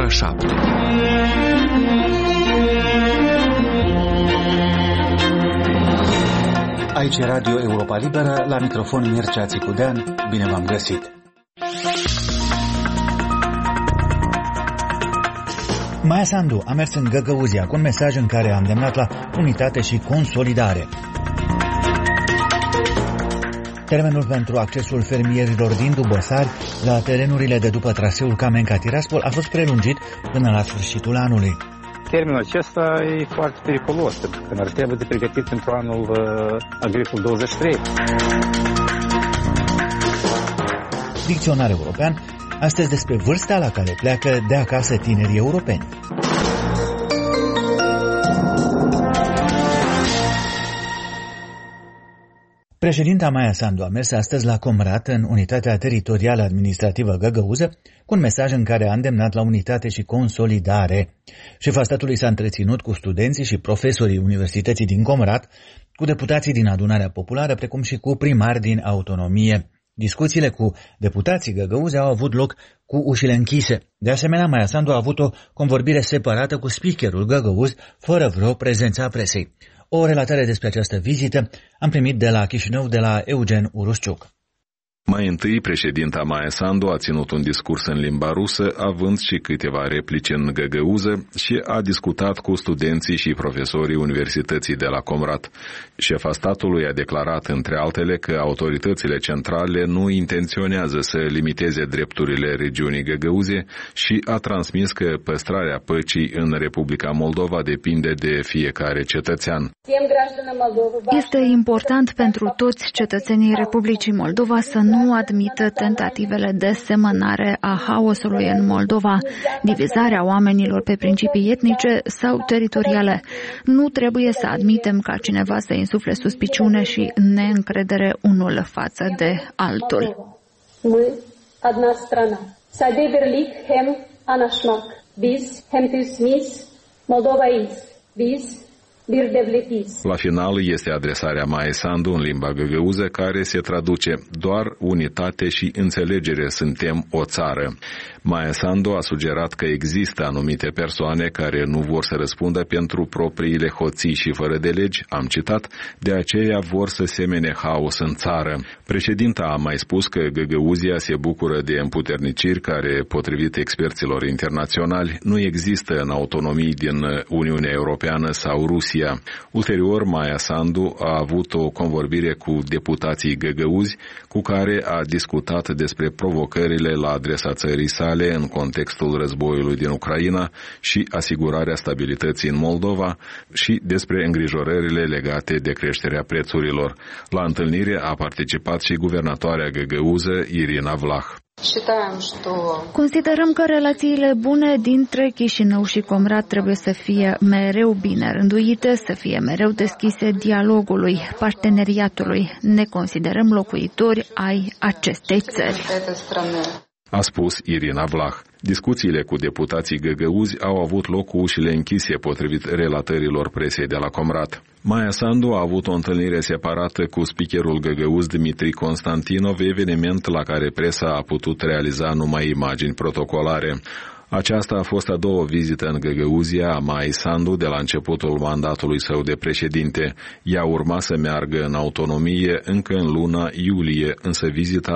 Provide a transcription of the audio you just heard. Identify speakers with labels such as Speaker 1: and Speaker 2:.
Speaker 1: ora 7.
Speaker 2: Aici Radio Europa Liberă, la microfon Mircea Țicudean, bine v-am găsit! Maia Sandu a mers în Găgăuzia cu un mesaj în care a îndemnat la unitate și consolidare. Termenul pentru accesul fermierilor din Dubăsari la terenurile de după traseul Camenca-Tiraspol a fost prelungit până la sfârșitul anului.
Speaker 3: Termenul acesta e foarte periculos, pentru că ar trebui de pregătit pentru anul agricol 23.
Speaker 2: Dicționar european, astăzi despre vârsta la care pleacă de acasă tinerii europeni. Președinta Maia Sandu a mers astăzi la Comrat, în unitatea teritorială administrativă Găgăuză, cu un mesaj în care a îndemnat la unitate și consolidare. Șefa statului s-a întreținut cu studenții și profesorii Universității din Comrat, cu deputații din Adunarea Populară, precum și cu primari din autonomie. Discuțiile cu deputații Găgăuze au avut loc cu ușile închise. De asemenea, Maia Sandu a avut o convorbire separată cu speakerul Găgăuz, fără vreo prezență a presei. O relatare despre această vizită am primit de la Chișinău, de la Eugen Urusciuc.
Speaker 4: Mai întâi, președinta Maia Sandu a ținut un discurs în limba rusă, având și câteva replici în găgăuză și a discutat cu studenții și profesorii Universității de la Comrat. Șefa statului a declarat, între altele, că autoritățile centrale nu intenționează să limiteze drepturile regiunii Găgăuze și a transmis că păstrarea păcii în Republica Moldova depinde de fiecare cetățean.
Speaker 5: Este important pentru toți cetățenii Republicii Moldova să nu admită tentativele de semănare a haosului în Moldova, divizarea oamenilor pe principii etnice sau teritoriale. Nu trebuie să admitem ca cineva să insufle suspiciune și neîncredere unul față de altul.
Speaker 4: La final este adresarea Maia Sandu în limba găgăuză, care se traduce: doar unitate și înțelegere suntem o țară. Maia Sandu a sugerat că există anumite persoane care nu vor să răspundă pentru propriile hoții și fără de legi, am citat, de aceea vor să semene haos în țară. Președinta a mai spus că Găgăuzia se bucură de împuterniciri care, potrivit experților internaționali, nu există în autonomii din Uniunea Europeană sau Rusia. Ulterior, Maia Sandu a avut o convorbire cu deputații găgăuzi, cu care a discutat despre provocările la adresa țării sale în contextul războiului din Ucraina și asigurarea stabilității în Moldova și despre îngrijorările legate de creșterea prețurilor. La întâlnire a participat și guvernatoarea găgăuză Irina Vlah.
Speaker 5: Considerăm că relațiile bune dintre Chișinău și Comrat trebuie să fie mereu bine rânduite, să fie mereu deschise dialogului, parteneriatului. Ne considerăm locuitori ai acestei țări,
Speaker 4: a spus Irina Vlah. Discuțiile cu deputații găgăuzi au avut loc cu ușile închise, potrivit relatărilor presei de la Comrat. Maia Sandu a avut o întâlnire separată cu speakerul găgăuz Dmitri Constantinov, eveniment la care presa a putut realiza numai imagini protocolare. Aceasta a fost a doua vizită în Găgăuzia a Maia Sandu de la începutul mandatului său de președinte. Ea urma să meargă în autonomie încă în luna iulie, însă vizita